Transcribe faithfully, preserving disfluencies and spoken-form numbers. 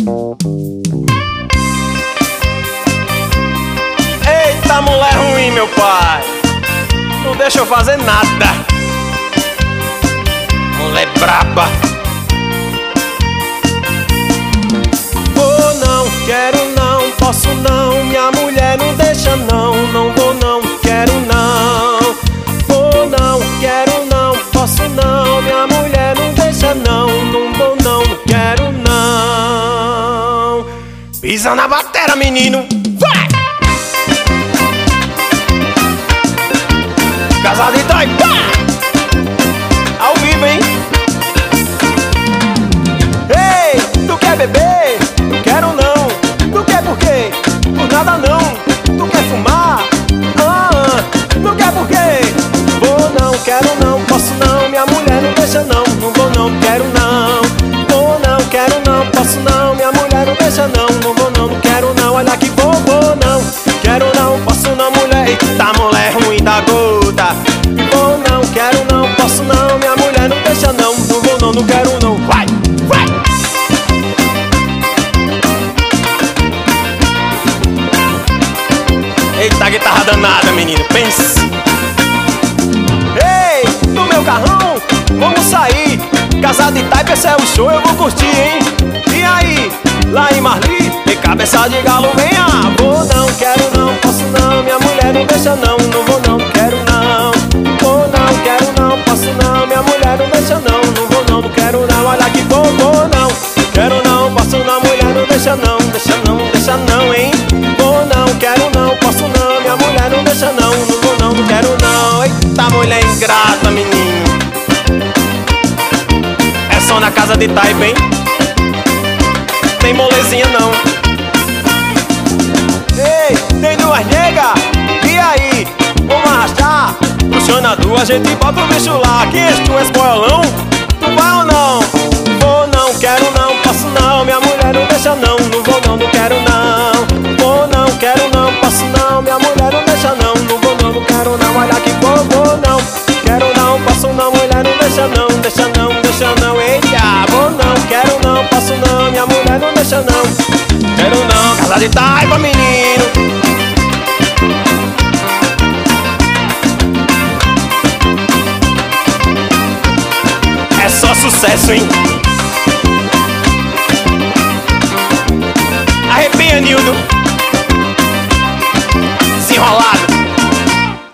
Eita, mulher ruim, meu pai, não deixa eu fazer nada. Mulher braba. Vou não, quero não, posso não, minha mulher não deixa não. Não vou não, quero não. Vou não, quero não, posso não, minha mulher não deixa não. Não vou não, quero não. Pisa na batera, menino, vai! Casado e trai, pá! Ao vivo, hein? Ei, tu quer beber? Não quero não. Tu quer por quê? Por nada não. Tu quer fumar? Ah, não quer por quê? Vou não, quero não, posso não, minha mulher não deixa não. Não vou não, quero não. Vou não, quero não, posso não, minha mulher não deixa não. Não vou não, não quero não, olha que vou, vou não. Quero não, posso não, mulher. Eita, mulher ruim da gota. Vou não, quero não, posso não, minha mulher não deixa não. Não vou não, não quero não, vai, vai. Eita, guitarra danada, menino, pense. Ei, no meu carrão, vamos sair. Casado e Taipa, esse é o show, eu vou curtir, hein. E aí, lá em Marli, tem cabeça de galo, venha. Vou não, quero não, posso não, minha mulher não deixa não. Não vou não, quero não. Vou não, quero não, posso não, minha mulher não deixa não. Não vou não, não quero não, olha que vou, vou não. Quero não, posso não, mulher não deixa não. Deixa não, deixa não, hein. Vou não, quero não, posso não, minha mulher não deixa não. Não vou não, não quero não. Eita, mulher ingrata, menino. É só na casa de Taipa, hein. Tem molezinha não. Ei, tem duas negas. E aí, vamos arrastar? Puxando a duas, a gente bota o bicho lá. Quem és tu, és boiolão? Tu vai ou não? Vou não, quero não, posso não, minha mulher não deixa não. Não vou não, não quero não. Vou não, quero não, posso não, minha mulher não deixa não. Não vou não, não quero não, olha que vou, vou não. Quero não, posso não, mulher não deixa não. Deixa não, deixa não, eita. Vou não, quero não, posso não, minha mulher não deixa não. Quero não, casa de Taipa, menino. É só sucesso, hein? Arrepia, Nildo. Desenrolado.